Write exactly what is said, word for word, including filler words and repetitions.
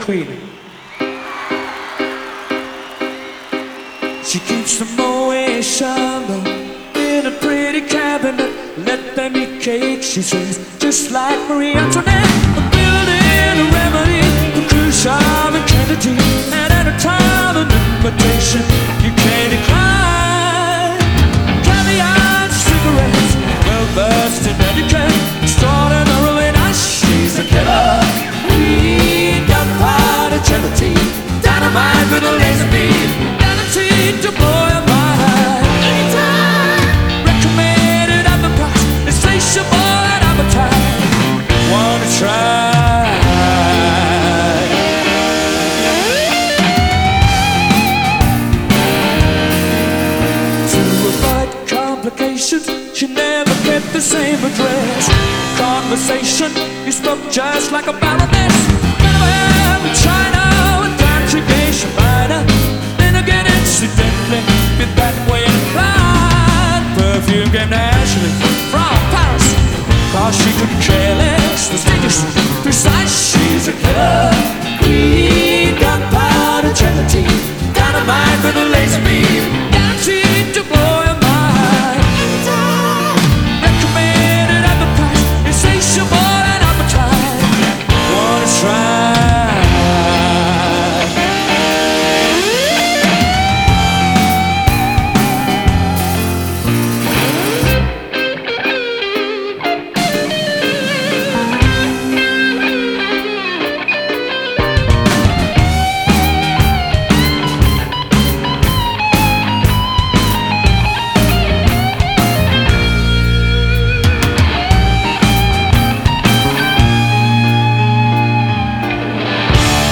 Queen. She keeps the Moet Chandon in a pretty cabinet. Let them eat cake, she says, just like Marie Antoinette. A building, a remedy for Khrushchev and Kennedy. And at a time of invitation, you can't decline. Caviar and cigarettes, well versed in etiquette. Extraordinarily nice, she's a killer. Weed, gunpowder, gelatine, dynamite with a laser beam. Guaranteed to blow your mind. Anytime. Recommended at the price. Insatiable and appetite. Wanna try? To avoid complications, she never kept the same address. Conversation, you spoke just like a baroness.